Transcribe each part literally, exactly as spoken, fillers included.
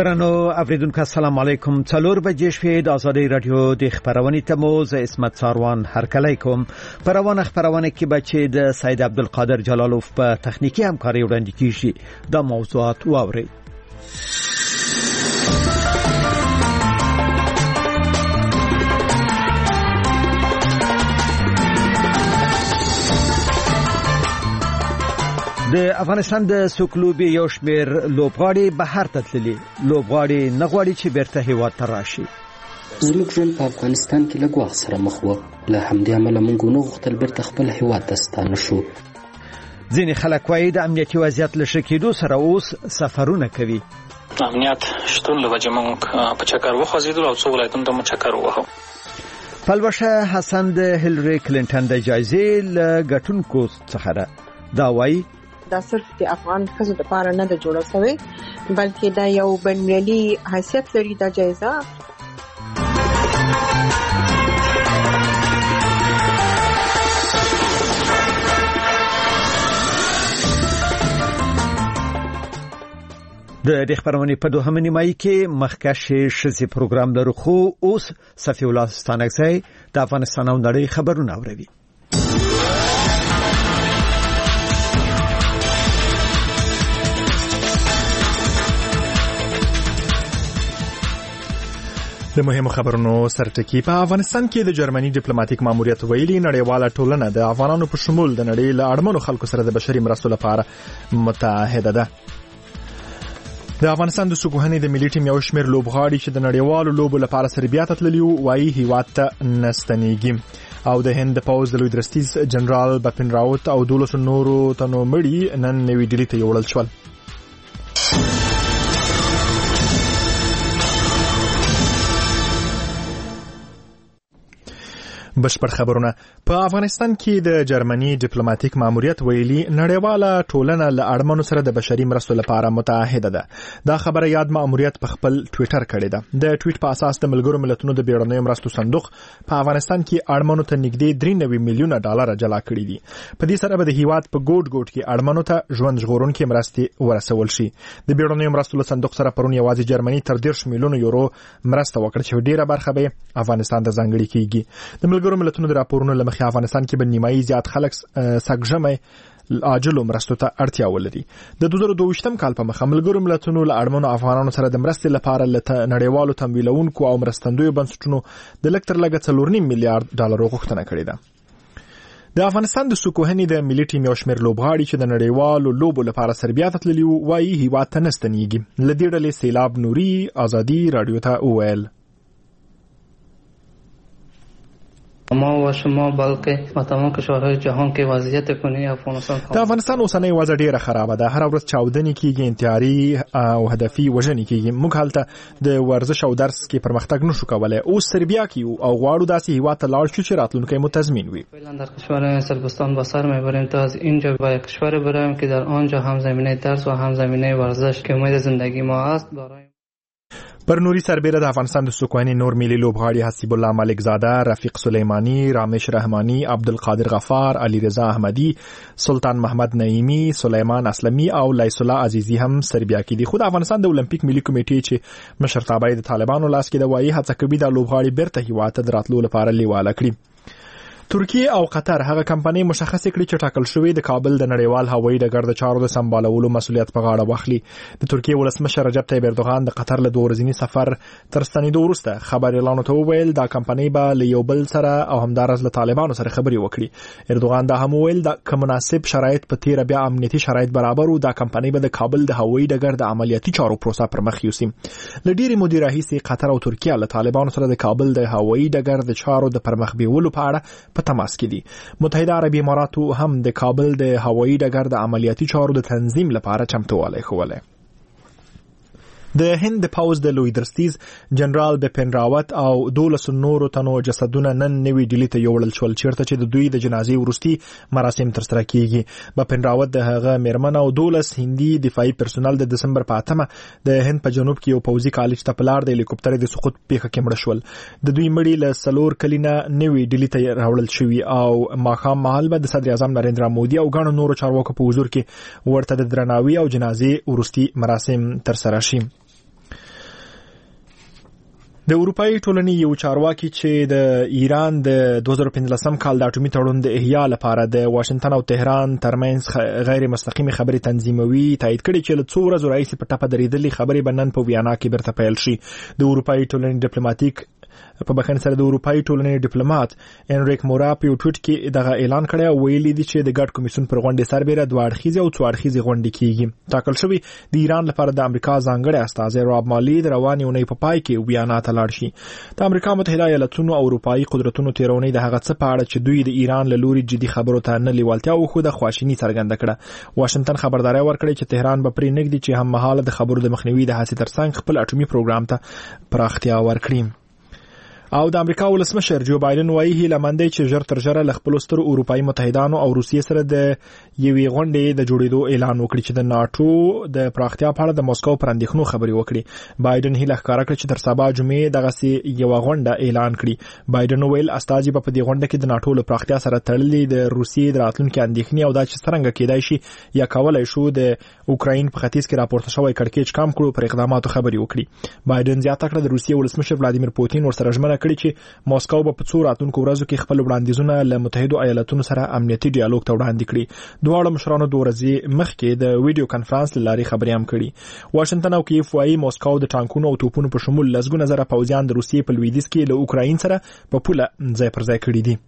درنو اوریدونکو السلام علیکم. څلور بجې شوې د آزادۍ رادیو د خبرونې تمو ز اسمت ساروان هرکلی کوم. پروانه خبرونه کې بچي د سید عبدالقادر جلالوف په تخنیکی همکاري وړاندې کیږي. دا موضوعات واوري. د افغانستان د سوکلوبي یو شمېر لوبغاړي بهر ته تللي. لوبغاړي نه غواړي چې بیرته هېواد ته راشي. زموږ ژوند په افغانستان کې لږ وخت سره مخ و. له همدې امله موږ ونه غوښتل بیرته خپل هېواد ته ستانه شو. ځینې خلک وایي د امنیتي وضعیت له ښه کېدو سره اوس سفرونه کوي. امنیت شتون له وجې موږ په چکر وخوځېدلو او څو ولایتونو ته مو چکر ووهو. پلوشه حسن د هیلري کلینټن د جایزې له ګټونکو څخه ده. دا وایي دا صرف د افغان ښځو لپاره نه ده جوړه شوې، بلکې دا یو بین‌المللي حیثیت لري دا جایزه. د دې خبرونې په دوهمه نیمایي کې مخکښ ښځې پروګرام لرو، خو اوس صفي الله ستانکزی د افغانستان او نړۍ خبرونه اوري. د مهمو خبرونو سرټکی. په افغانستان کې د جرمني ډیپلوماټیک ماموریت ویلي نړیواله ټولنه د افغانانو په شمول د نړۍ له اړمنو خلکو سره د بشري مرستو لپاره متحده ده. د افغانستان د سوکوهنې د ملي ټیم یو شمېر لوبغاړي چې د نړیوالو لوبو لپاره سربیا ته تللي وو وایي هیواد ته نستنیږي. او د هند د پوځ د لوی درستیز جنرال بپن راوت او دولسو نورو تنو مړي نن نوي ډیلي ته یوړل شول. بشپړ خبرونه. په افغانستان کې د جرمني ډیپلوماټیک ماموریت ویلي نړیواله ټولنه له اړمنو سره د بشري مرستو لپاره متحده ده. دا خبره یاد ماموریت په خپل ټوئیټر کړې ده. د ټوئیټ په اساس د ملګرو ملتونو د بیړنیو مرستو صندوق په افغانستان کې اړمنو ته نږدې درې نوي میلیونه ډالر جلا کړي دي. په دې سره به د هیواد په ګوټ ګوټ کې اړمنو ته ژوند ژغورونکې مرستې ورسول شي. د بیړنیو مرستو له صندوق سره پرون یوازې جرمني تر دېرش میلیونه یورو مرسته وکړه چې ډیره برخه به افغانستان ته ځانګړې کیږي. د ملګرو ملتونو د راپورونو له مخې افغانستان کې به نیمایي زیات خلک سګژمې عاجلو مرستو ته اړتیا ولري. د دوه زره دوه کال په مخه ملګرو ملتونو له اړمنو افغانانو سره د مرستې لپاره له نړیوالو تمویلونکو او مرستندویو بنسټونو د لږ تر لږه څلور نیم میلیارډ ډالرو غوښتنه کړې ده. د افغانستان د سوکوهنې د ملي ټیم یو شمېر لوبغاړي چې د نړیوالو لوبو لپاره سربیا ته تللي وو وایي هیواد ته نستنیږي. له دې ډلې سیلاب نوري آزادي رادیو ته وویل ما و شما بلکه و تمام کشورهای جهان کې وضعیت کنونی افغانستان د افغانستان اوسنۍ وضع ډیره خرابه ده. هر ورځ چاودنې کیږي، انتحاري او هدفي وژنې کیږي. موږ هلته د ورزش او درس کې پرمختګ نشو کولای. اوس سربیا کیو او غواړو داسې هیواد ته لاړ شو چې راتلونکی مو تضمین وي. فعلا در کشور سربستان به سر میبریم تا از اینجا به کشور بریم که در آنجا هم زمینه درس و هم زمینه ورزش که امید زندگی ما است داریم. پر نوري سربیره د افغانستان د سوکوهنې نور ملي لوبغاړي حسیب الله ملک زاده، رفیق سلیمانی، رامش رحمانی، عبدالقادر غفار، علی رضا احمدی، سلطان محمد نعیمی، سلیمان اسلمی او لیس الله عزیزی هم سربیا کې دي. خو د افغانستان د اولمپیک ملي کمیټې چې مشرتابه د طالبانو لاس کې د وایي هڅه کوي د لوبغاړي بیرته هیواد ته دراتلو لپاره لیواله کړي. ترکیه او قطر هغه کمپنۍ مشخص کړي چې ټاکل شوی د کابل د نړیوال هوایي ډګر د چارو د سمبالولو مسؤلیت په غاړه واخلي. د ترکیه ولسمشر رجب طیب اردوغان د قطر له دوه ورځني سفر تر ستنېدو وروسته خبريالانو ته وویل دا کمپنۍ به له یو بل سره او همدارس له طالبانو سره خبرې وکړي. اردوغان دا هم وویل دا که مناسب شرایط په تیر بیا امنیتي شرایط برابر وو دا کمپنۍ به د کابل د هوایي ډګر د عملیاتي چارو پروسه پر مخ یوسي. له ډېرې مودې راهیسې قطر او ترکیه له طالبانو سره د کابل د هوایي ډګر د چارو د پرمخ بیولو په اړه په تماس کې دي. متحده عربي اماراتو هم د کابل د هوایي ډګر د عملیاتي چارو د تنظیم لپاره چمتووالی ښوولی. د هند د پوځ د لوی درستیز جنرال بپن راوت او دولسو نورو تنو جسدونه نن نوي ډیلي ته یوړل شول چیرته چې د دوی د جنازې وروستي مراسم ترسره کیږي. بپن راوت د هغه میرمن او دولس هندي دفاعي پرسونل د دسمبر په اتمه د هند په جنوب کې یو پوځي کالج ته په لار د هلیکوپټر د سقوط پیښه کې مړه شول. د دوی مړي له څلور کلینه نوي ډیلي ته راوړل شوي او ماښام مهال به د صدر اعظم نریندرا مودي او ګڼو نورو چارواکو په حضور کې ورته د درناوي او جنازې وروستي مراسم ترسره شي. د اروپאי ټولنې یو چارواکي چې د ایران د دوه زره پنځلسم کال د اټومي تړون د احیا لپاره د واشنگټن او تهران ترمنځ غیر مستقیمه خبرې تنظیموي تایید کړي چې له څو ورځې راهیسې په ټپه درېدلې خبرې بنن په ویانا کې برته پیل شي. د اروپאי ټولنې ډیپلوماټیک په بخښنه سره د اروپאי ټولنې ډیپلوماټ انریک مورا په یو ټویټ کې دغه اعلان کړی او ویلي دی چې د ګډ کمیسیون پر غونډې سربېره دوه اړخیزې او څو اړخیزې غونډې کیږي. ټاکل شوی د ایران لپاره د امریکا ځانګړی استازی راب مالی د روانې اونۍ په پای کې ویانا ته لاړ شي. د امریکا متحده ایالاتونو او اروپאי قدرتونو تیرونې د هغه څه په اړه چې دوی د ایران له لوري جدي خبرو ته نه لیوالتیا وښوده خواشیني څرګنده کړه. واشنگټن خبرداري ورکړې چې تهران به پرې نږدې چې هم مهاله د خبرو د مخنیوي د هڅې ترڅنګ خپل اټومي پروګرام ته پراختیا ورکړي. او د امریکا ولسمشر جو بایدن وایي هیله مند دی چې ژر تر ژره له خپلو سترو اروپאי متحدانو او روسیې سره د یوې غونډې د جوړېدو اعلان وکړي چې د ناټو د پراختیا په اړه د موسکو پر اندېښنو خبرې وکړي. بایدن هیله ښکاره کړه چې تر سبا جمعې دغسې یوه غونډه اعلان کړي. بایدن وویل استازي به په دې غونډه کې د ناټو له پراختیا سره تړلې د روسیې د راتلونکي اندېښنې او دا چې څرنګه کېدای شي یا کولی شو د اوکراین په ختیځ کې راپورته شوی کړکېچ کم کړو پر اقداماتو خبرې وکړي. بایدن زیاته کړه د روسیې ولسمشر ولادیمیر پوتین ورسره ژمنه کړې چې موسکو به په څو راتلونکو ورځو کې خپل وړاندیزونه له متحدو ایالاتونو سره امنیتي ډیالوګ ته وړاندې کړي. دواړو مشرانو د ورځې مخکې د ویډیو کانفرنس له لارې خبرې هم کړي. واشنگټن او کیف وايي موسکو د ټانکونو او توپونو په شمول لسګونه زره پوځیان د روسیې په لویدیځ کې له اوکراین سره په پوله ځای پر ځای کړي دي.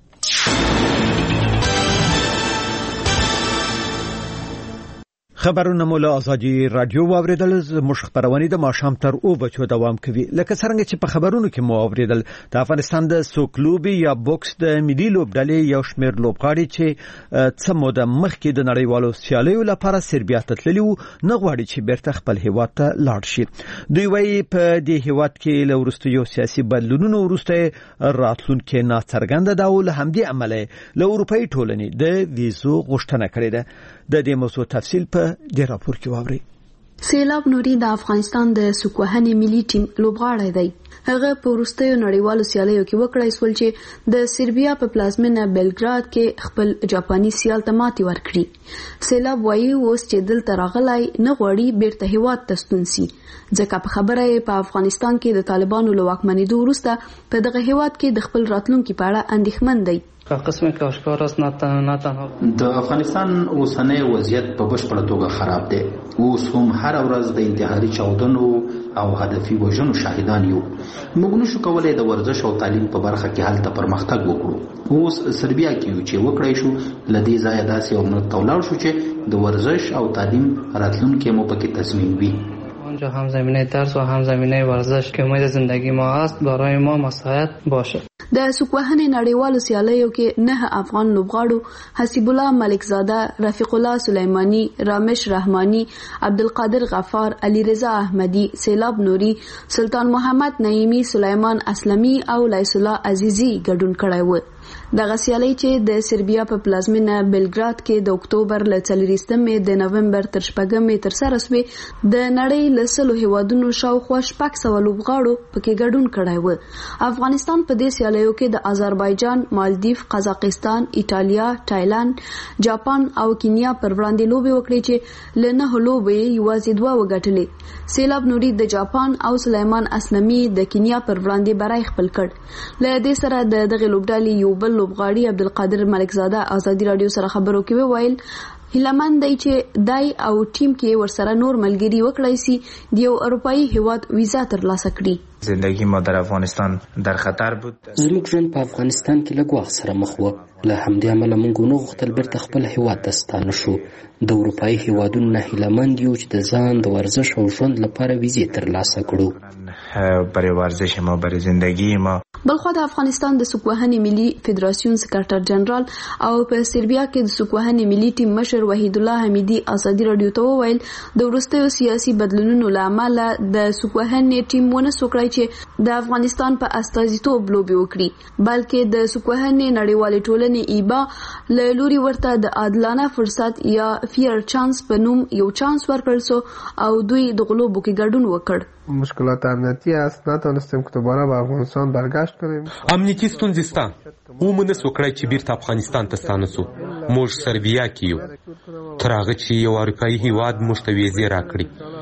خبرونه مو له ازادي رادیو واوریدل. زموږ خبرونه د ماښام تر او بچو دوام کوي. لکه څنګه چې په خبرونو کې مو اوریدل د افغانستان د سوکلوبي یا بوکس د ملي لوبډلې یو شمېر لوبغاړي چې څه موده مخکې د نړیوالو سیالیو لپاره سربیا ته تللي وو نه غواړي چې بیرته خپل هیواد ته لاړ شي. دوی وايي په دې هیواد کې له وروستیو سیاسي بدلونونو وروسته راتلونکي ناڅرګنده ده او له همدې امله له اروپאי ټولنې د ویزو غوښتنه کړې ده. د دې موضوع تفصیل په دې راپور کې واورئ. سیلاب نوري د افغانستان د سوکوهنې ملي ټیم لوبغاړی دی. هغه په وروستیو نړیوالو سیالیو کې وکړای سول چې د سربیا په پلازمینه بلګراد کې خپل جاپاني سیال ته ماتې ورکړي. سیلاب وایي اوس چې دلته راغلی نه غواړي بیرته هیواد ته ستون سي ځکه په خبره یې په افغانستان کې د طالبانو له واکمنېدو وروسته په دغه هیواد کې د خپل راتلونکي په اړه اندېښمن دی. قسمه که اشکار است نه تنها د افغانستان اوسنۍ وضعیت په بشپړه توګه خراب دی. اوس هم هر ورځ د انتحاري چاودنو او هدفي وژنو شاهدان یو. موږ نشو کولای د ورزش او تعلیم په برخه کې هلته پرمختګ وکړو. اوس سربیا کې یو چې وکړای شو لدې ځای داسې او نو تولاړ شو چې د ورزش او تعلیم راتلونکي مو پکې تضمین وي. آنجا هم زمینه درس و هم زمینه ورزش که امید زندگی ما است برای ما مساعد باشه. د سوکوهنې نړیوالو سیالیو کې نه افغان لوبغاړو حسیب الله ملکزاده، رفیق الله سلیمانی، رامش رحمانی، عبدالقادر غفار، علی رضا احمدی، سیلاب نوری، سلطان محمد نعیمی، سلیمان اسلمی او لیس الله عزیزی ګډون کړی و. دغه سیالي چې د سربیا په پلازمینه بلګراد کې د اکتوبر له څلوېښتمې د نومبر تر شپږمې تر سره شوې د نړۍ له سلو هیوادونو شاوخوا شپږ سوه لوبغاړو پکې ګډون کړی و. افغانستان په دې سیالیو کې د آذربایجان، مالدیف، قزاقستان، ایټالیا، تایلند، جاپان او کینیا پر وړاندې لوبې وکړې چې له نهو لوبې یوازې دوه وګټلې. سیلاب نوري د جاپان او سلیمان اسلمي د کینیا پر وړاندې برای خپل کړ. له دې سره د دغه لوبډلې یو بل لوبغاړي عبدالقادر ملکزاده ازادي رادیو سره خبرو کې وویل هیلمن دی چې دای او ټیم کې ورسره نور ملګری وکړای سي د یو اروپאי هیواد ویزا ترلاسه کړي. زندگی ما در افغانستان در خطر بود. زموږ ژوند په افغانستان کې له ګواښ سره مخ و. له همدې امله موږ نه غوښتل بیرته خپل هیواد ته ستانه شو. د اروپאי هیوادونو نه هیلمن یو چې د ځان د ورزش او ژوند لپاره ویزې ترلاسه کړو. برای ورزش ما، برای زندگی ما. بلخو د افغانستان د سوکوهنې ملي فدراسیون سکرټر جنرال او په سربیا کې د سوکوهنې ملي ټیم مشر وحید الله حمیدي ازادي رادیو ته وویل د وروستیو سیاسي بدلونونو له امله د سوکوهنې ټیم ونه سوکړای چې د افغانستان په استازیتوب لوبې وکړي، بلکې د سوکوهنې نړیوالې ټولنې ایبا له لوري ورته د عادلانه فرصت یا فیر چانس په نوم یو چانس ورکړل سو او دوی د غلوبو کې ګډون وکړ. مشکلات امنیتی است، نتونستیم که دوباره به افغانستان برگشت کنیم. امنیتی ستونزې سته، ومنه سوکړی چې بیرته افغانستان ته ستانه سو. موږ سربیا کې یو تر هغه چې یو اروپایي هیواد موږ ته ویزې راکړي.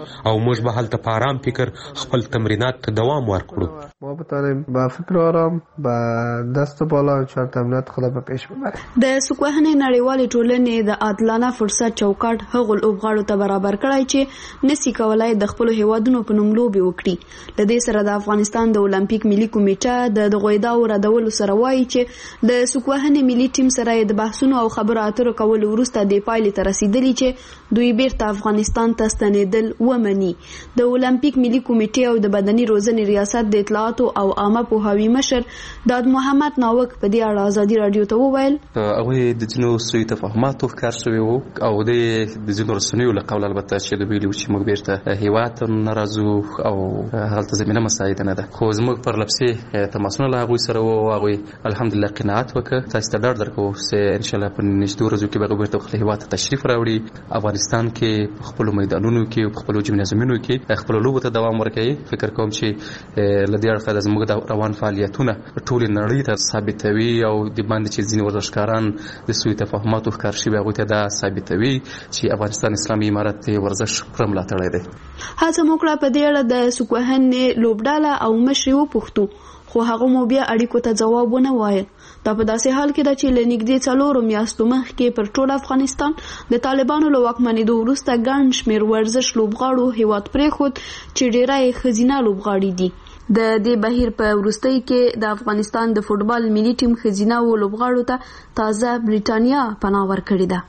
او موږ به هلته په آرام فکر خپل تمرینات ته دوام ورکړو. ما بتوانیم با فکر آرام با دست بالا انشاءالله تمرینات خود به پیش ببریم. د سکوهنې نړیوالې ټولنې د عادلانه فرصت چوکاټ هغو لوبغاړو ته برابر کړی چې نسی کولای د خپلو هیوادونو په نوم لوبې وکړي. له دې سره د افغانستان د اولمپیک ملي کمیټه د دغو ادعاو ردولو سره وایي چې د سکوهنې ملي ټیم سره د بحثونو او خبرو اترو کولو وروسته د پایلې ته رسیدلي چې دوی بیرته افغانستان ته ستنېدل ومني. د اولمپیک ملي کمیټې او د بدني روزنې ریاست د اطلاعاتو او عامه پوهاوي مشر داد محمد ناوک په دې اړه ازادي رادیو ته وویل هغوی د ځینو سوء تفاهماتو ښکار شوي وو او د ځینو رسنیو له قوله البته چې دوی ویلي وو چې موږ بیرته هیواد ته نه راځو او هلته زمینه مساعده نه ده، خو زموږ پر لپسې تماسونه له هغوی سره وو. هغوی الحمدلله قناعت وکړه. تاسو ته ډاډ درکوو چې انشاءالله په نږدې ورځو کې به هغوی بیرته خپل هیواد ته تشریف راوړي، افغانستان کې په خپلو میدانونو کې په خپلو جمنازیمونو کې خپلو لوبو ته دوام ورکوي. فکر کوم چې له دې اړخه د زموږ د روان فعالیتونه ټولې نړۍ ته ثابتوي او د باندې چې ځینې ورزشکاران د سوء تفاهماتو ښکار شوي هغوی ته دا ثابتوي چې افغانستان اسلامي امارت د ورزش پوره ملاتړی دی. هڅه مو کړه په دې اړه د سکوهنې لوبډاله او مشرې وپوښتو، خو هغه مو بیا اړیکو ته ځواب ونه وایه. دا په داسې حال کې ده چې له نږدې څلورو میاشتو مخکې پر ټول افغانستان د طالبانو له واکمنېدو وروسته ګڼ شمېر ورزش لوبغاړو هیواد پرېښود چې ډېری یې ښځینه لوبغاړي دي. د دې بهیر په وروستۍ کې د افغانستان د فوټبال ملي ټیم ښځینه لوبغاړو ته تازه بریټانیا پناه ورکړې ده.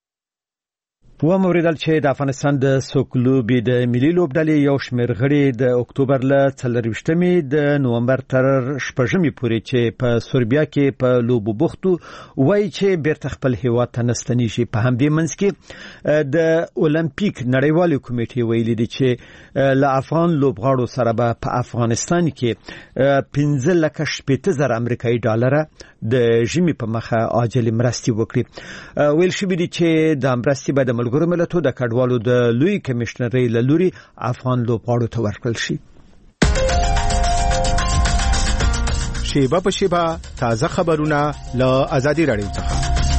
و موریدل چې د افغانستان د سوکلوبي د ملي لوبډلې یو شمېر غړي د اکتوبر له څلرویشتمې د نومبر تر شپږمې پورې چې په سوربیا کې په لوبو بوختو وایي چې بیرته خپل هیواد ته نستنیږي. په همدې منځ کې د اولمپیک نړیوالې کمیټې ویلي دي چې له افغان لوبغاړو سره به په افغانستان کې پنځه لکه شپېته زره امریکایي ډالره د ژمي په مخه عاجل مرستې وکړي. ویل شوي دي چې د مرستې به د ملګرو ملتونو د کډوالو د لوی کمشنرۍ له لوري افغان لوبغاړو ته ورکړل شي. شیبه په شیبه تازه خبرونه له ازادي رادیو څخه.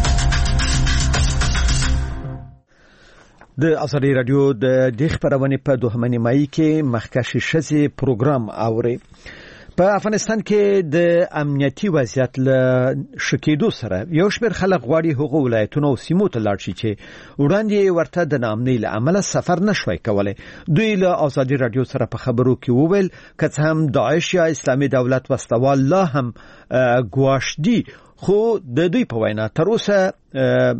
د ازادي رادیو د دې خبرونه په دوهمه نیمایي کې مخکښ شزي پروګرام اوري. په افغانستان کې د امنیتي وضعیت له شکېدو سره یو شمېر خلک غواړي هغو ولایتونو او سیمو ته لاړ شي چې وړاندې ورته د ناامنۍ له امله سفر نشوای کولی. دوی له ازادي رادیو سره په خبرو کې وویل که څه هم داعش یا اسلامي دولت وسلوال لا هم ګواښ دي، خو د دوی په وینا تر اوسه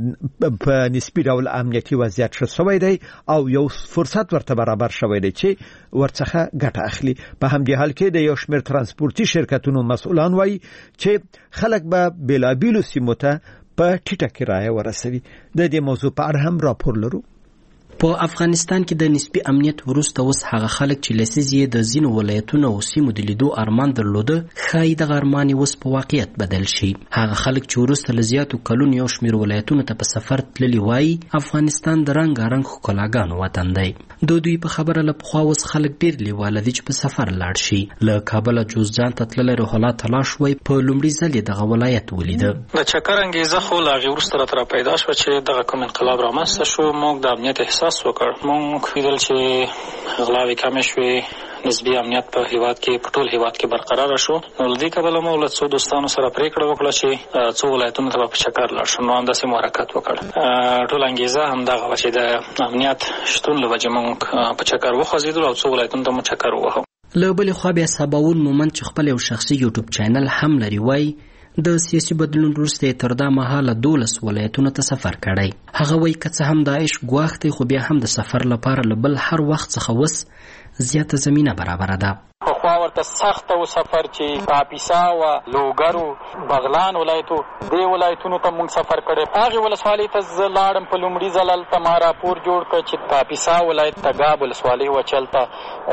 په نسبی ډول امنیتي وضعیت ښه شوی دی او یو فرصت ورته برابر شوی دی چې ورڅخه ګټه اخلي. په همدې حال کې د یو شمېر ترانسپورتي شرکتونو مسؤلان وایي چې خلک به بېلابېلو سیمو ته په ټیټه کرایه ورسوي. د دې موضوع په اړه هم راپور لرو. په افغانستان کې د نسبی امنیت وروسته اوس هغه خلک چې لسیزې د ځینو ولایتونو او سیمو د لیدو ارمان درلوده ښایي دغه ارمان اوس په واقعیت بدل شي. هغه خلک چې وروسته له زیاتو کلونو یو شمېر ولایتونو ته په سفر تللي وایي افغانستان د رنګارنګ ښکلاګانو وطن دی. د دوی په خبره له پخوا اوس خلک ډېر لیواله دي چې په سفر لاړ شي. له کابله جوزجان ته تللی روح الله تلاش وایي په لومړي ځل یې دغه ولایت ولیده. د چکر انګیزه خو له هغې وروسته راته راپیدا شوه چې دغه کوم انقلاب رامنځته شو. موږ د امنیت احساس وکړ. موږ ویل چې غلاوې کمې شوې، نسبی امنیت په هیواد کې په ټول هیواد کې برقرار شو. نو له دې کبله مو له څو دوستانو سره پریکړه وکړه چې څو ولایتونو ته په چکر لاړ شو. نو همداسې مو حرکت وکړ. ټول انګیزه همدغه وه چې د امنیت شتون له وجې موږ په چکر وخوځېدلو او څو ولایتونو ته مو چکر ووهو. له بلې خوا بیا سباوون مومند چې خپل یو شخصي یوټیوب چینل هم لري وایي د سیاسي بدلون وروسته تر دا مهاله دولس ولایتونو ته سفر کړی. هغه وایي که څه هم داعش ګواښ دی، خو بیا هم د سفر لپاره له بل هر وخت څخه وس زیاته زمینه برابره ده. پخوا ورته سخته و سفر چې کاپیسا و لوګر و بغلان ولایتو دې ولایتونو ته موږ سفر کړی. هغې ولسوالۍ ته زه لاړم په لومړي ځل هلته ما راپور جوړ کړ چې کاپیسا ولایت تګاب ولسوالۍ وه چې هلته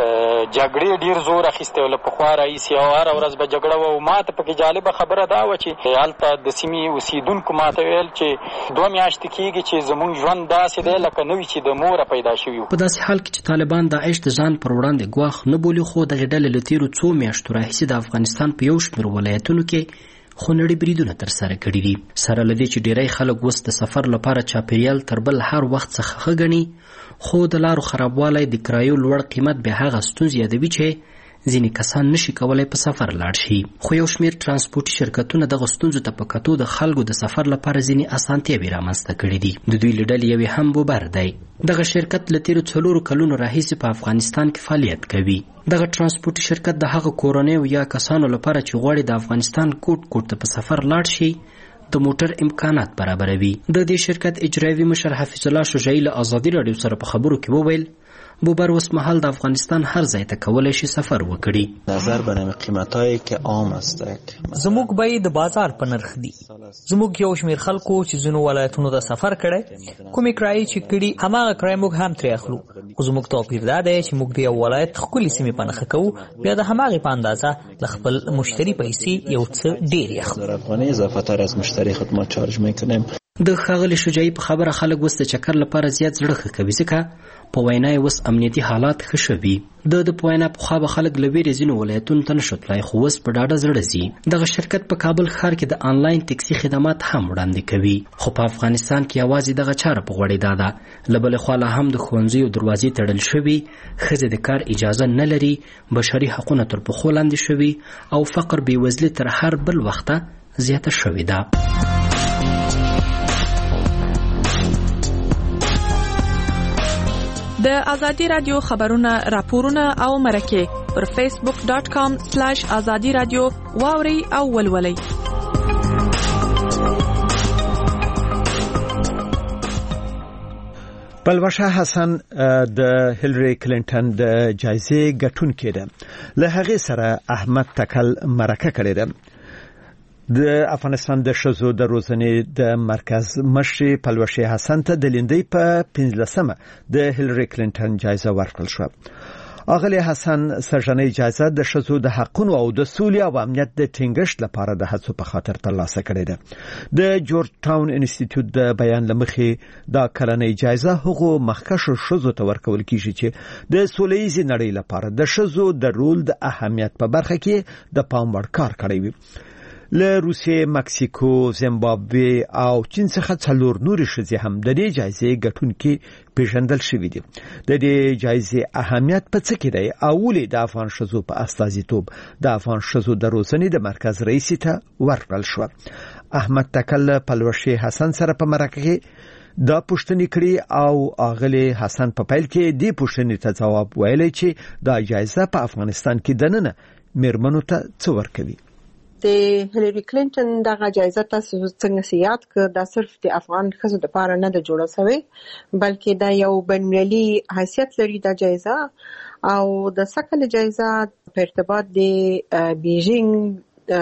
جګړې ډېر زور اخیستی و له پخوا راهیسې او هره ورځ به جګړه وه. او ما ته پکې جالبه خبره دا وه چې هلته د سیمې اوسېدونکو ما ته ویل چې دوه میاشتې کېږي چې زموږ ژوند داسې دی لکه نه وي چې د موره پیدا شوي وو. په داسې حال کې چې طالبان داعش د ځان پر وړاندې ګواښ نه بولي، خو دغې ډلې له تېرو څو میاشتو راهیسې د افغانستان په یو شمېر ولایتونو کې خو نړۍ بریدونه ترسره کړي دي. سره له دې چې ډیری خلک اوس د سفر لپاره چاپیریال تر بل هر وخت څخه ښه ګڼي، خو د لارو خرابوالی د کرایو لوړ قیمت بیا هغه ستونزې یادوي چې ځینې کسان نشي کولای په سفر لاړ شي. خو یو شمیر ترانسپورتي شرکتونه دغه ستونزو ته په کتو د خلکو د سفر لپاره ځینې اسانتیاوې رامنځته کړي دي. د دوی له ډلې یوې هم بوبر دی. دغه شرکت له تیرو څلورو کلونو راهیسې په افغانستان کې فعالیت کوي. دغه ترانسپورتي شرکت د هغه کورنیو یا کسانو لپاره چې غواړي د افغانستان کوټ کوټ ته په سفر لاړ شي د موټر امکانات برابروي. د دې شرکت اجرایوي مشر حفیظ الله شجاعي له ازادي راډیو سره په خبرو کې وویل بوبر اوس مهال د افغانستان هر ځای ته کولی شي سفر وکړي. نظر بر قیمتایی که عام است زموږ بیې د بازار په نرخ دي. زموږ یو شمیر خلکو چې ځینو ولایتونو ته سفر کړی کومې کرایې چې کړي هماغه کرایې موږ هم ترې اخلو، خو زموږ توپیر دا دی چې موږ د یو ولایت ښکلې سیمې په نښه کوو، بیا د هماغې په اندازه له خپل مشتري پیسې یو څه ډېرې اخلو. افغانۍ اضافه تر از مشتری خدمات چارج میکنیم. د ښاغلي شجاعي په خبره خلک اوس د چکر لپاره زیات زړه ښه کوي، ځکه په وینا یې اوس امنیتي حالات ښه شوي. د د په وینا پخوا به خلک له ویرې ځینو ولایتونو ته نشو تلای، خو اوس په ډاډه زړه ځي. دغه شرکت په کابل ښار کې د آنلاین ټکسي خدمات هم وړاندې کوي، خو په افغانستان کې یوازې دغه چاره په غوړېدا ده. له بلې خوا لا هم د ښوونځیو دروازې تړل شوي، ښځې د کار اجازه نه لري، بشري حقونه تر پښو لاندې شوي او فقر بېوزلي تر هر بل وخته زیاته شوې ده. د ازادي رادیو خبرونه راپورونه او مرکه پر فیسبوک ډاٹ کام سلاش ازادي رادیو واوري او ولولي. پلوشه حسن د هیلری کلینټن د جایزې ګټونکې ده. له هغې سره احمد تکل مرکه کړې ده. د افغانستان د ښځو د روزنې د مرکز مشرې پلوشه حسن ته د لیندۍ په پنځلسمه د هیلری کلینټن جایزه ورکړل شوه. اغلی حسن سرژنۍ جایزه د ښځو د حقونو او د سولې او امنیت د ټینګښت لپاره د هڅو په خاطر ترلاسه کړې ده. د جورج ټاون انسټیټیوټ د بیان له مخې دا کلنۍ جایزه هغو مخکښو ښځو ته ورکول کیږي چې د سولهییزې نړۍ لپاره د ښځو د رول د اهمیت په برخه کې د پام وړ کار کړی وي. له روسیې، مکسیکو، زیمبابوې او چین څخه څلور نورې ښځې هم د دې جایزې ګټونکي پیژندل شوي دي. د دې جایزې اهمیت په څه کې دی او ولې د افغان ښځو په استازیتوب د افغان ښځو د روزنې د مرکز رئیس ته ورکړل شوه. احمد تکل پلوشه حسن سره په مرکه کې دا پوښتنې کړې او اغلی حسن په پیل کې دې پوښتنې ته ځواب ویلی چې دا جایزه په افغانستان کې دننه میرمنو ته څه ورکوي. د هیلری کلینټن دغه جایزه تاسو څنګه سیات ک دا صرف د افغان ښځو لپاره نه د جوړه شوی بلکې دا یو بین‌المللي حیثیت لري دا جایزه او د سکل جایزه په ارتباط د بیجینګ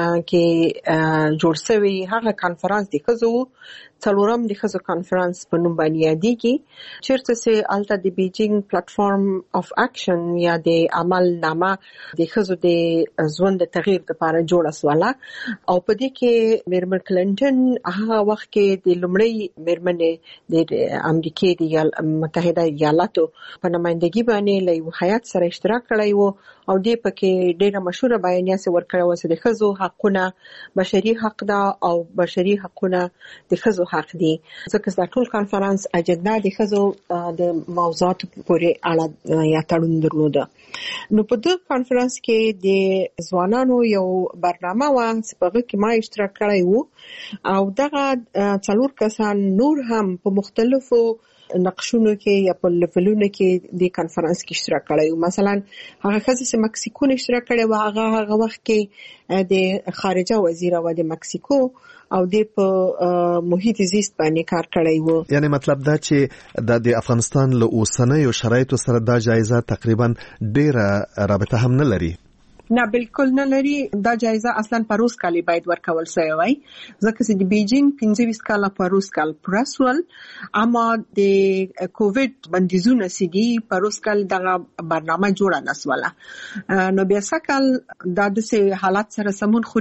کې جوړ شوی هغه کانفرنس د ښځو څلورم د ښځو کانفرنس په نوم باندې یادېږي چیرته چې الته د بیجینګ پلیټفارم اف اکشن یا د عمل نامه د ښځو د ژوند د تغییر لپاره جوړه شوله او په دې کې میرمن کلینټن هغه وخت کې د لومړی میرمنې د امریکای د متحده ایالاتو په نمائندګي باندې له یو هیئت سره اشتراک کړی وو او دې پکې ډېره مشهوره بیانیه سره ورکړه و چې د ښځو حقونه بشري حق ده او بشري حقونه د ښځو حق دي. ځکه دا ټول کانفرنس اجنډا د ښځو د موضوعات پورې اړه یا تړون درلوده. نو په دغه کانفرنس کې د ځوانانو یو برنامه و چې په هغه کې ما اشتراک کړی وو او دغه څلور کسان نور هم په مختلفو نقشونو کې یا په لیولونو کې د کانفرنس کې اشتراک کړی. مثلا هغه ښځه چې مکسیکو نه اشتراک کړی و هغه هغه وخت کې د خارجه وزیر و د مکسیکو او د په محیط زیست باندې کار کړی وو. یعنی مطلب دا چې د افغانستان له اوسنیو شرایطو سره دا جایزه تقریبا ډیره رابطه هم نه لري. نه بالکل نه لري. دا جایزه اصلا پروس کال باید ورکول شوی وای ځکه چې د بیجینګ پنځه ویشت کال پروس کال پرسول اما د کووډ بندیزونه سدي پروس کال دغه برنامه جوړه نسواله. نو بیا سکل د داسې حالات سره سمون خوري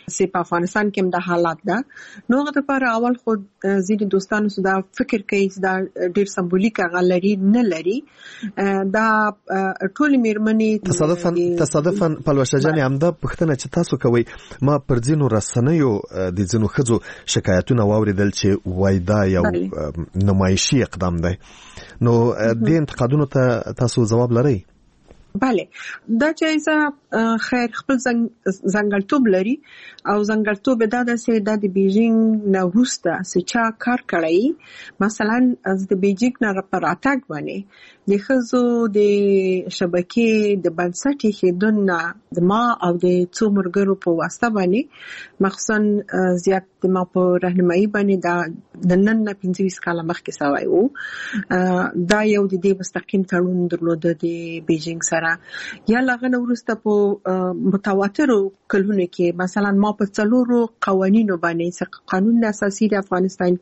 سي په افغانستان کې هم د حالات ده. نو هغه لپاره اول خو ځینې دوستانو سره فکر کوي دا ډیر سمبولیک غلري نه لري. دا ټول میرمنې تصادفاً تصادفاً پلوشه جان همدا پښتنه چې تاسو کوي ما پر ځینو رسنیو د ځینو خزو شکایتونه واوریدل چې وایدا یو نمایشي اقدام دی. نو د انتقادونو ته تاسو جواب لرئ؟ بله، دا جایزه خیر خپل ځانګړتوب لري او ځانګړتوب دا ده چې دا د بیجینګ نه وروسته چې چا کار کړی، مثلا د بیجینګ نه پر راتګ باندې د ښځو د شبکې د بنسټ ایښودنه د ما او د څو ملګرو په واسطه باندې مخصوصا زیات د ما په رهنمایي باندې دا د نن نه پنځه ویشت کاله مخکې سوی و. دا یو د دې مستقیم تړون درلوده د بیجینګ سره. یا لغنه ورسته په متواترو کلونو کې مثلا ما په څلورو قوانینو باندې قانون اساسي د افغانستان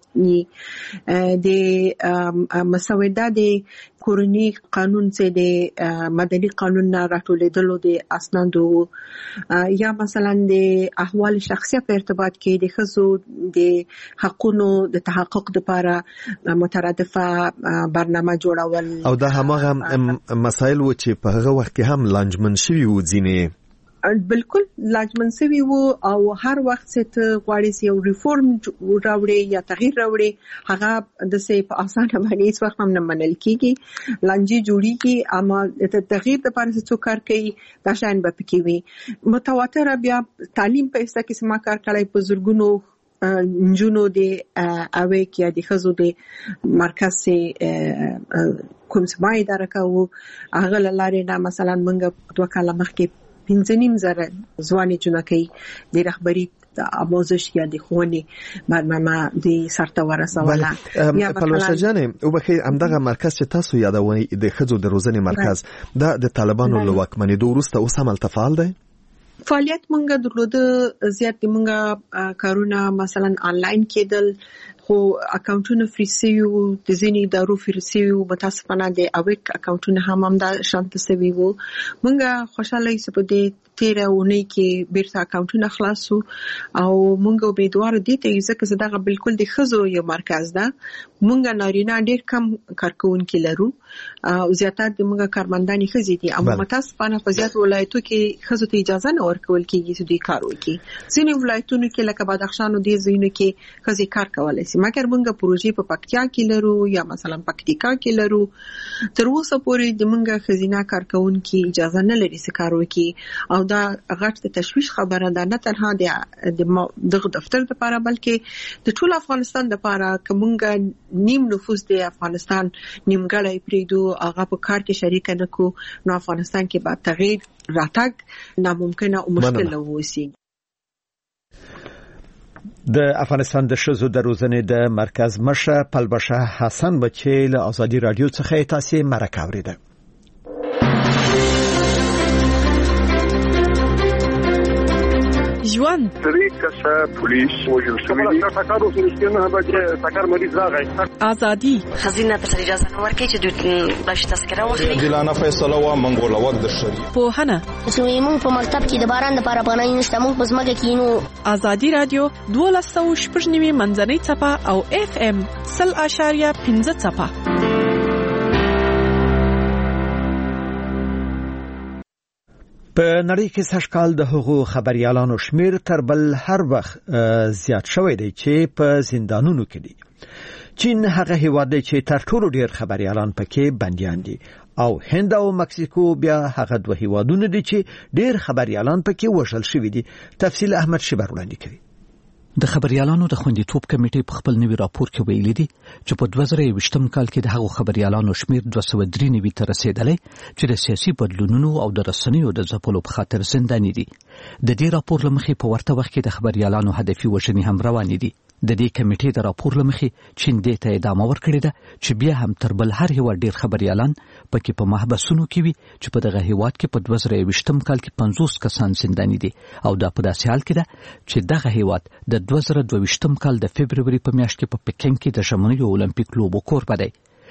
د مسوده د کورنی قانون چې د مدني قانون نه راټولېدلو د اسنادو، یا مثلا د احوال شخصیه په ارتباط کې د ښځو د حقونو د تحقق لپاره مترادفه برنامه جوړول. او دا همغه مسایل و چې په هغه وخت کې هم لانجمن شوي و ځینې بالکل لاجمن سوي وو او هر وخت چې غواړي یو ریفورم راوړي یا تغییر راوړي هغه د سې په اسانه باندې هیڅ وخت هم نه منل کیږي. لانجی جوړیږي اما د تغییر لپاره څه کار کوي دا شاین به پکې وي. متواتر بیا تعلیم په اساس کې سم کار کوي په زورګونو نجونو د اوي کې د خزو د مرکز سي کوم سمای درکاو هغه لاره نه مثلا منګه دوه کاله مخکې پنځه نیم زره ځواني جنکۍ د رهبری د آموزش یا د ښوونې برنامه د سرته ورسوله. یا پلوشه جانې وبخي همدغه مرکز چې تاسو یادوي د ښځو د روزنې مرکز دا د طالبانو له واکمنېدو وروسته اوس هم التفعال دی؟ فعالیت مونږه درلوده زیات مونږه کارونه مثلا آنلاین کېدل خو اکاونټونه فری سیو د ځینې ادارو فری سیو متاسفانه د اویک اکاونټونه هم هم د شانت سوي وو. مونږه خوشاله یې په دې تیره اونۍ کې بیرته اکاونټونه خلاصو او مونږ امیدوار دي ته ځکه چې دا بالکل د ښځو یو مرکز ده. مونږ نارینه ډېر کم کارکونکي لرو او زیاتات د مونږ کارمندان ښځې دي اما متاسفانه په زیات ولایتو کې ښځو ته اجازه نه ورکول کیږي چې دوی کار وکړي. ځینې ولایتونو کې لکه بدخشان او دې ځایونو کې ښځې کار کولی شي مګر مونږ پروژې په پکتیا کې لرو یا مثلا پکتیکا کې لرو. تر اوسه پورې د مونږ ښځینه کارکونکي اجازه نه لري چې کار وکړي او دا غټ د تشویش خبره ده نه تنها د دغه دفتر لپاره بلکې د ټول افغانستان لپاره کومګه نیم نفوس د افغانستان نیمګړی پریدو هغه په کار کې شریک نه کو نو افغانستان کې به تغییر راتګ ناممکنه او مشکل ووسی. د افغانستان د ښځو د روزنې د مرکز مشر پلبشه حسن بچي له ازادي رادیو څخه تاسو مرکه اوریده. ژوند درې کسه پولیس وژل شوي دي. ټاکارو سره نه به ټاکار مریض راغی. ازادي خزینه ته اجازه نه ورکړي چې دوی بلش تذکره واخلي. دلانه فیصله وا منګول وخت د شری په هنه چې موږ په مکتب کې د باران لپاره پناه نشته موږ په ځمکه کې نو. ازادي رادیو دوه سوه شپږ نوي منځنۍ څپه او اف ام صفر اشاریه پنځه څپه. په نړۍ کې سږکال د هغو خبريالانو شمیر تر بل هر وخت زیات شوی دی چې په زندانونو کې دي. چین هغه هیواد دی چې تر ټولو ډیر خبريالان پکې بنديان دي او هند او مکسیکو بیا هغه دوه هیوادونه دي چې ډیر خبريالان پکې وژل شوی دي. تفصیل احمد شیبر وړاندې کوي. د خبريالانو د خوندیتوب کمیټې په خپل نوي راپور کې ویلي دي چې په دوه زره یوویشتم کال کې د هغو خبريالانو شمیر دوه سوه درې نوي ته رسیدلی چې د سیاسي بدلونونو او د رسنیو د ځپلو په خاطر زنداني دي. د دې راپور له مخې په ورته وخت کې د خبريالانو هدفي وژنې هم روانې دي. د دې کمیټې د راپور له مخې چین دې ته ادامه ورکړې ده چې بیا هم تر بل هر هیواد ډیر خبريالان پکې په محبسونو کې وي چې په دغه هیواد کې په دوه زره یوویشتم کال کې پنځوس کسان زنداني دي او دا په داسې حال کې ده چې دغه هیواد د دوه زره دوه ویشتم کال د فبروري په میاشت کې په پکین کې د ژمنیو اولمپیک لوبو کوربه دی.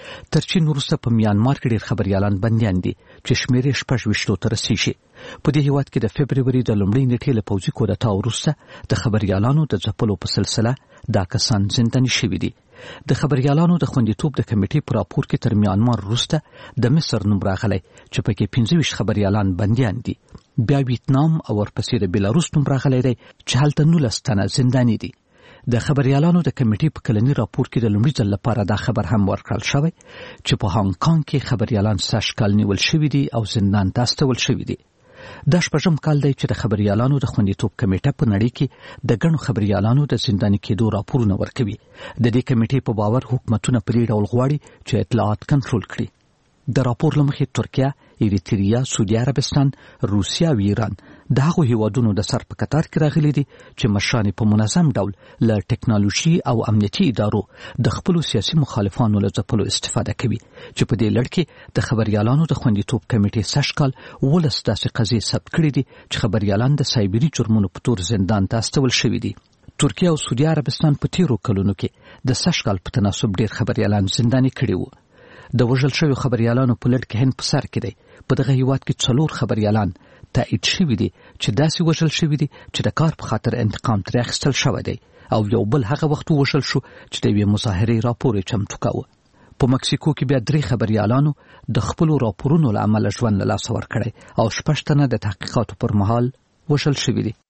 تر چین وروسته په میانمار کې ډېر خبريالان بنديان دي چې شمېر یې شپږ ویشتو ته رسیږي. په دې هیواد کې د فبروري د لومړۍ نیټې له پوځي کودتا وروسته د خبريالانو د ځپلو په سلسله دا کسان زنداني شوي دي. د خبريالانو د خوندیتوب د کمیټې په راپور کې تر میانمار وروسته د مصر نوم راغلی چې پکې پنځه ویشت خبريالان بنديان دي. بیا ویتنام او ورپسې د بیلاروس نوم راغلی دی چې هلته نولس تنه زنداني دي. د خبريالانو د کمیټې په کلني راپور کې د لومړي ځل لپاره دا خبر هم ورکړل شوی چې په هانګ کانګ کې خبريالان سږ کال نیول شوي دي او زندان ته استول شوي دي. دا شپږم کال دی چې د خبريالانو د خوندیتوب کمیټه په نړۍ کې د ګڼو خبريالانو د زنداني کېدو راپورونه ورکوي. د دې کمیټې په باور حکومتونه په دې ډول غواړي چې اطلاعات کنټرول کړي. د راپور له مخې ترکیه، ایریتریا، سعودي عربستان، روسیا او ایران د هغو هیوادونو د سر په کتار کې راغلي دي چې مشران په منظم ډول له ټکنالوژي او امنیتي ادارو د خپلو سیاسي مخالفانو له ځپلو استفاده کوي چې په دې لړ کې د خبريالانو د خوندیتوب کمیټې سږ کال ولس داسې قضیې ثبت کړي دي چې خبريالان د سایبري جرمونو په تور زندان ته استول شوي دي. ترکیه او سعودي عربستان په تیرو کلونو کې د سږ کال په تناسب ډېر خبريالان زنداني کړي وو. د وژل شویو خبريالانو په لړ کې هند په سر کې دی. په دغه هیواد کې څلور خبريالان تایید شوي دي چې داسې وژل شوي دي چې د کار په خاطر انتقام ترې اخیستل شوی دی او یو بل هغه وخت وژل شو چې د یوې مظاهرې راپور یې چمتو کاوه. په مکسیکو کې بیا درې خبريالانو د خپلو راپورونو له امله ژوند له لاسه ورکړی او شپږ تنه د تحقیقاتو پر مهال وژل شوي دي.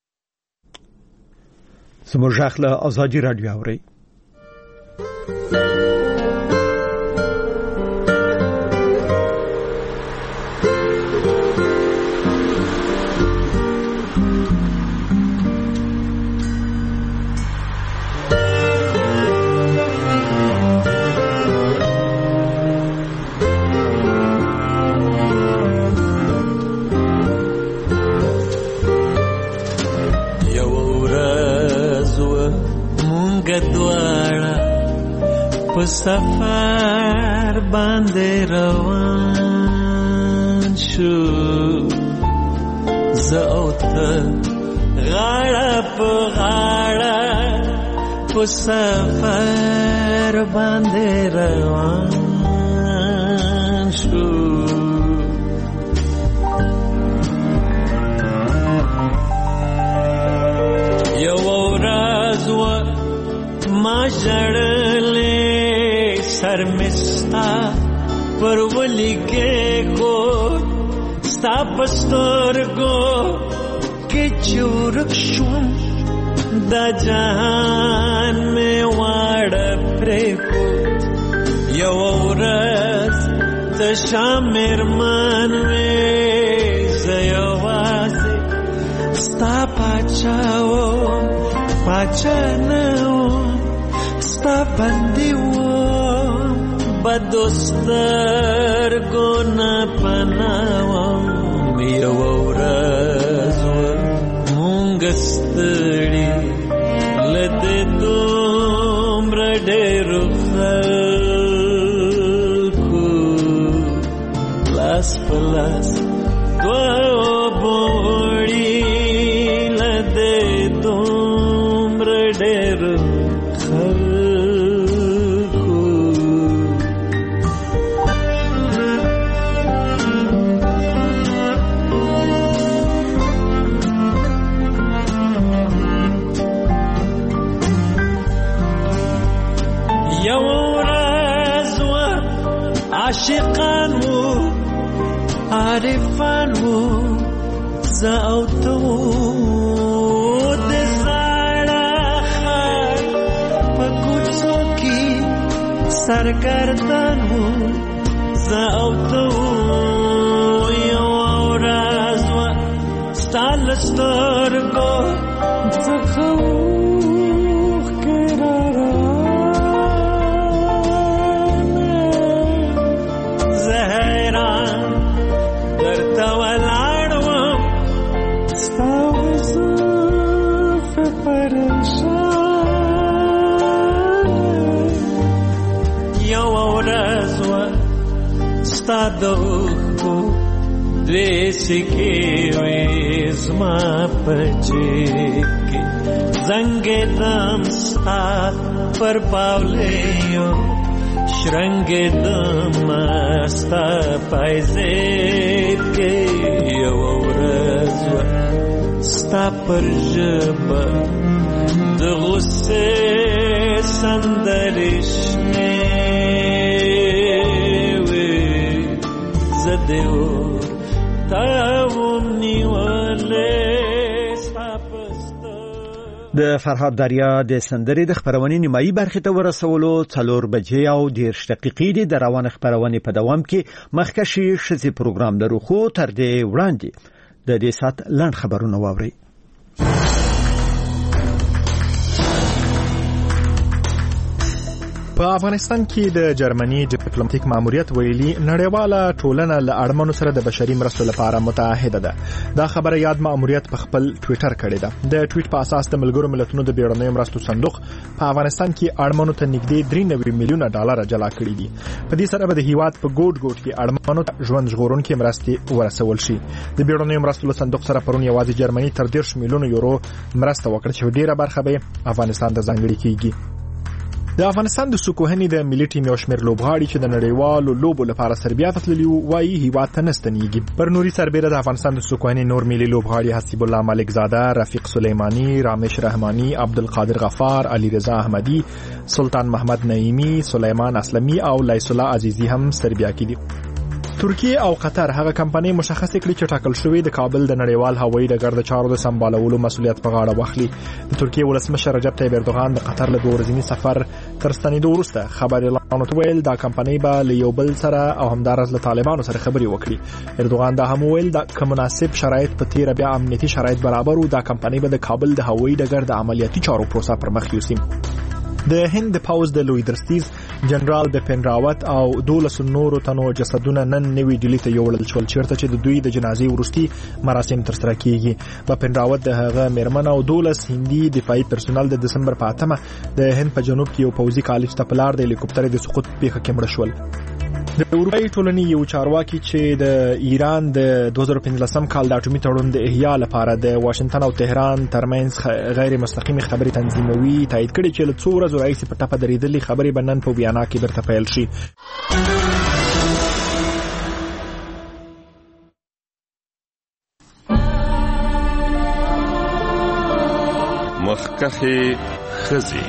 زموږ غږ له ازادي راډیو اورئ. په سفر باندې روان شو زه او ته غاړه په غاړه په سفر باندې روان شو یو ورځ و ما ژړلې سر مستا پر ولی کے کو ستا پسترگو کے چورک شوم دا جهان میں واړ پرې کو یو ورځ ته شامر من وې زیوازه ستا پاچاو پاچانو ستا بندي و بدوستر گونا پناوام یو ورځ مونږ ستړي لته دومره ډېرو خلکو لاس په لاس دوه بوړي لته دومره ډېرو خلکو عاشقان و عارفان و زاوتو د زړه خر په کوڅو کې سرګردان و زاوتو یو ورځ و ستال سترګو څخه دو دیسی کی ویزما پچیکی زنگ دم ستا پر پاولیو شرنګېدم ستا پایزیب کې یوه ورځ وه ستا پر ژبه د غصې سندرې شنې وې زه دې ورته ونیولې د فرهاد دریا د سندرې د خبرونې نیمایي برخې ته ورسولو څلور بجې او دېرش دقیقې دي د روان خبرونې په دوام کې مخکشي ښځې پروګرام لرو خو تر دې وړاندې د دې سات لنډ خبرونه واورئ. په افغانستان کې د جرمني ډیپلوماټیک ماموریت ویلي نړیواله ټولنه له اړمنو سره د بشري مرستو لپاره متعهده ده. دا خبره یاد ماموریت په خپل ټوئیټر کړې ده. د ټوئیټ په اساس د ملګرو ملتونو د بیړنیو مرستو صندوق په افغانستان کې اړمنو ته نږدې درې نوي میلیونه ډالر جلا کړي دي. په دې سره به د هیواد په ګوټ ګوټ کې اړمنو ته ژوند ژغورونکي مرستې ورسول شي. د بیړنیو مرستو صندوق سره پرون یوازې جرمني تر دېرش میلیونه یورو مرسته وکړه چې ډیره برخه به افغانستان ته ځانګړې کیږي. د افغانستان د سکوهنې د ملي ټیم یو شمېر لوبغاړي چې د نړیوالو لوبو لپاره سربیا ته تللي وایي هیواد ته نه ستنېږي. پر نوري سربیره د افغانستان د سکوهنې نور ملي لوبغاړي حسیب الله ملک زاده، رفیق سلیمانی، رامش رحمانی، عبدالقادر غفار، علیرضا احمدی، سلطان محمد نعیمی، سلیمان اسلمی او لیس الله عزیزی هم سربیا کې دي. ترکیه او قطر هغه کمپنۍ مشخص کړي چې ټاکل شوې د کابل د نړیوال هوایي ډګر د چارو د سمبالولو مسؤلیت په غاړه واخلي. د ترکیه ولسمشر رجب طیب اردوغان د قطر له دوه ورځني سفر تر ستنېدو وروسته خبر اعلان ویل دا کمپنۍ به له یو بل سره او همدارس له طالبانو سره خبرې وکړي. اردوغان دا هم ویل د مناسب شرایط په تیر بیا امنیتي شرایط برابر او دا کمپنۍ به د کابل د هوایي ډګر د عملیاتي چارو پروسه پر مخ یوسي. د هند د پاوز د لوی درستیز جنرال بپن راوت او دولس نورو تنو جسدونه نن نوی ډیلی ته یوړل شول چیرته چې د دوی د جنازې وروستي مراسم ترسره کیږي. بپن راوت د هغه میرمن او دولس هندي دفاعي پرسونل د دسمبر په اتمه د هند په جنوب کې یو پوځي کالج ته په لار د هلیکوپټر د سقوط پیښه کې مړ شول. د اروپایي ټولنې یو چارواکي چې د ایران د دوه زره پنځلسم کال د اټومي تړون د احیا لپاره د واشنگټن او تهران ترمنځ غیر مستقیمې خبرې تنظیموي تایید کړي چې له څو ورځې راهیسې په ټپه درېدلې خبرې به نن په ویانا کې بیرته پیل شي. مخکخې ښځې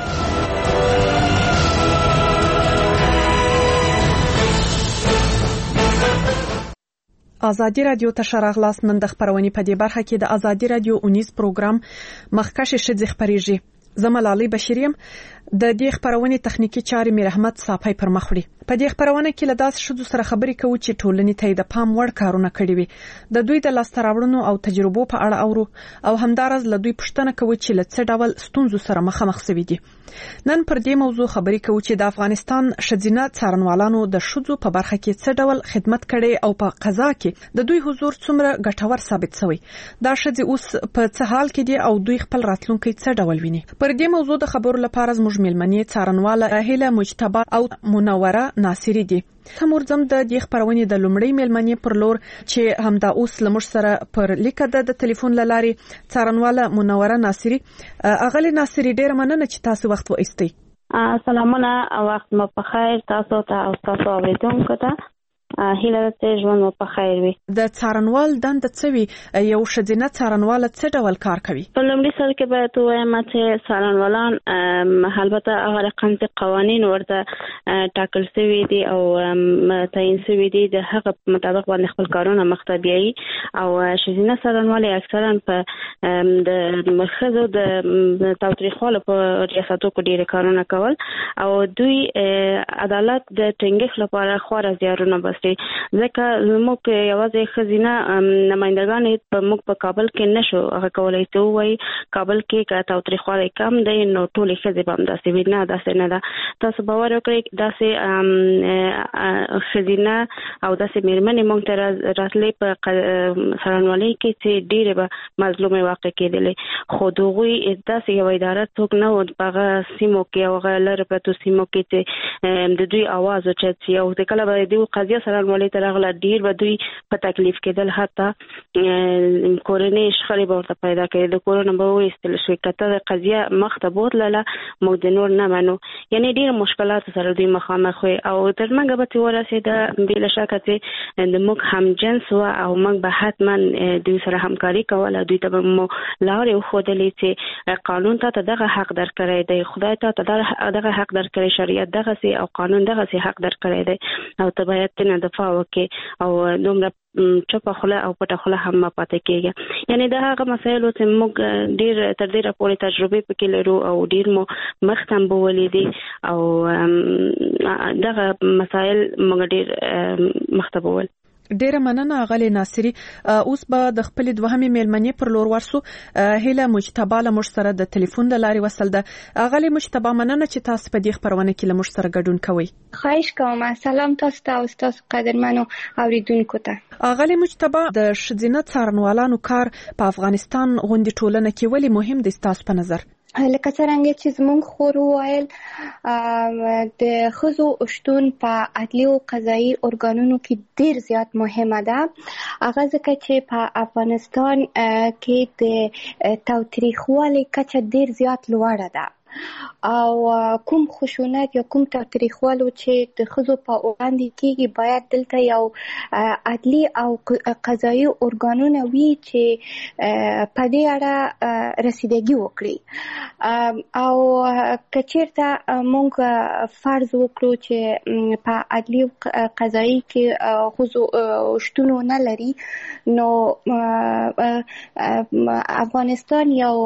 ازادي رادیو ته شراغلاس نن د خبرونې په دې برخه کې د ازادي رادیو اونیز پروګرام مخکشه ښځې خبريږي. زملالي بشریم د دې خبرونې تخنیکی چارې مې رحمت صافی پر مخ وړي. په دې خبرونه کې له داس شذو سره خبرې کوو چې ټولنې ته د پام وړ کارونه کړي وي. د دوی د لاستراوړنو او تجربو په اړه اورو او همدارز له دوی پوښتنه کوو چې له څه ډول ستونزو سره مخامخ شوي دي. نن پر دې موضوع خبرې کوو چې د افغانستان ښځینه څارنوالانو د شذو په برخه کې څه ډول خدمت کړي او په قضا کې د دوی حضور څومره ګټور ثابت شوی. دا ښځې اوس په څه حال کې دي او دوی خپل راتلونکي څه ډول ویني. پر دې موضوع د خبرو لپاره زموږ ملمنې څارنواله راهیله مجتبی او منوره ناصری دي. هم ورځم د دې خبرونې د لومړۍ ملمنې پر لور چې همدا اوس لمر سره پر لیکه د ټلیفون لاري څارنواله منوره ناصری. اغلی ناصری ډیر مننه چې تاسو وخت وایستئ. سلامونه وخت مو په خیر تاسو ته او تاسو اوریدونکو ته هیله ته ژوند مو په خیر وي. د څارنوال دند څه وي یو ښځینه څارنوال څه ډول کار کوي؟ په لومړي سر کې باید وایم چې څارنوالان البته هغه رقم قوانین ورته ټاکل شوی دي او تعیین شوی دي د هغه مطابق باندې خپل کارونه مخته بیایي او ښځینه څارنوال اکثرا په د مخزو د تاوتریخوالو په ریاستو کې ډیر کارونه کول او دوی عدالت د ټینګښت لپاره خورا زیارونه بس ځکه موږ یوازې ښځینه نمائندګان په موږ په کابل کې نشو هغه کولای ته وای کابل کې کا تاوتریخوالی کم دی نو ټولې ښځې به همداسې وي نه داسې نه ده. تاسو باور وکړئ داسې ښځینه او داسې مېرمنې موږ ته راتلې په څارنوالۍ کې چې ډېرې به مظلومې واقع کېدلې خو د هغوی داسې یو اداره څوک نه و په هغه سیمو کې او هغه لرې پرتو سیمو کې چې د دوی اواز اوچت شي او کله به د دوی قضیه سرانوالي ته راغله ډیر به دوی په تکلیف کېدل، حتی کورنۍ شخړې به ورته پیدا کېدې، د کورونه به وایستل شي کته د قضیه مخ ته بوتلله موږ د نور نه منو، یعنی ډیر مشکلات سره دوی مخامخ وي او تر موږ به چې ورسېده بې له شکه چې د موږ همجنس وه او موږ به حتما دوی سره همکاري کوله، دوی ته به مو لارې وښودلې چې قانون ته ته دغه حق درکړی دی، خدای ته ته دغه حق درکړی، شریعت دغسې او قانون دغسې حق درکړی دی او ته باید ترنه دفاع وکړې او دومره چپه خوله او پټه خوله هم مه پاتې کېږي. یعنی د هغه مسایلو چې موږ ډېر تر ډېره پورې تجربې پکې لرو او ډېر مو مخته هم بولې دي او دغه مسایل موږ ډېر مخته بول. ډیره مننه اغلی ناصری. اوس به د خپل دوهمې میلمنې پر لور ورسو. هیله مجتبی له موږ سره د ټلیفون د لارې وصل ده. اغلی مجتبی مننه چې تاسو په دې خبرونه کې له موږ سره ګډون کوئ. خواهش کوم. سلام تاسو ته او تاسو قدرمنو اوریدونکو ته. اغلی مجتبی د ښځینه څارنوالانو کار په افغانستان غونډې ټولنه کې ولې مهم دی تاسو په نظر؟ لکه څرنګه چې زموږ خور وویل د ښځو شتون په عدلي او قضایي ارګانونو کې ډیر زیات مهمه ده، هغه ځکه چې په افغانستان کې د تاوتریخوالي کچه ډیر زیات لوړه ده او کوم خشونت یا کوم تاوتریخوالو چې د ښځو په وړاندې کېږي باید دلته یو عدلي او قضایي ارګانونه وي چې په دې اړه رسیدګي وکړي او که چېرته موږ فرض وکړو چې په عدلي او قضایي کې ښځو شتون ونه لري نو افغانستان یو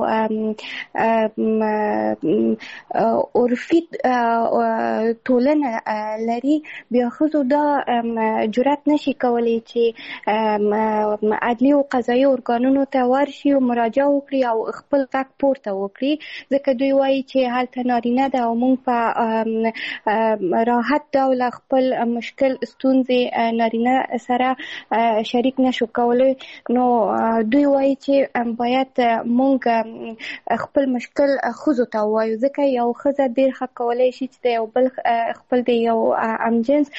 عرفي ټولنه لري، بیا ښځو دا جرأت نشي کولی چې عدلي او قضایي ارګانونو ته ورشي او مراجعه وکړي او خپل غږ پورته وکړي، ځکه دوی وایي چې هلته نارینه ده او موږ په راحت ډول خپل مشکل ستونزې نارینه سره شریک نشو کولی. نو دوی وایي چې باید موږ خپل مشکل ښځو ته وایو، ځکه یو ښځه ډېر ښه کولی شي چې د یو بل خپل د یو همجنس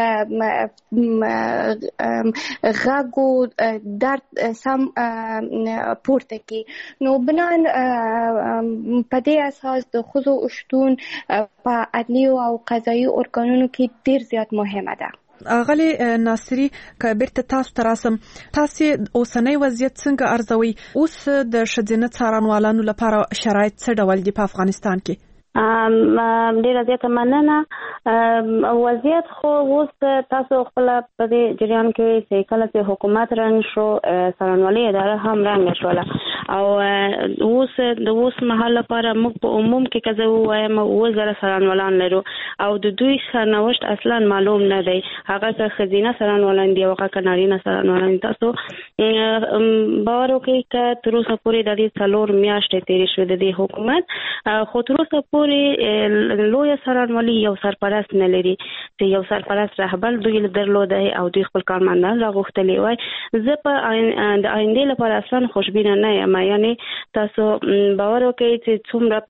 غږ او درد سم پورته کړي. نو بنان په دې اساس د ښځو شتون په عدلي او قضایي ارګانونو کې ډېر زیات مهمه ده. اغلی ناصری که بیرته تاسو ته راسم، تاسو اوسنی وضعیت څنګه ارزوئ؟ اوس د ښځینه څارنوالانو لپاره شرایط څه ډول دي په افغانستان کې؟ ډیره زیاته مننه. وضعیت خو اوس تاسو خپل په دې جریان کې چې کله چې حکومت رنګ شو څارنوالي اداره هم رنګ شوله او اوس د اوس مهال لپاره موږ په عموم کې که زه ووایم اووه زره څارنوالان لرو او د دوی سرنوشت اصلا معلوم نه دی، هغه که ښځینه څارنوالان دي او هغه که نارینه څارنوالان دي. تاسو باور وکړئ که تر اوسه پورې د دې څلور میاشتې تېرې شوې د دې حکومت، خو تر اوسه پورې لویه څارنوالي یو سرپرست نه لري چې یو سرپرست رهبر دوی درلودی او دوی خپل کارمندان راغوښتلي وای. زه په د آیندې لپاره اصلا خوشبینه نه یم، یعنی تاسو باور وکړئ چې څومره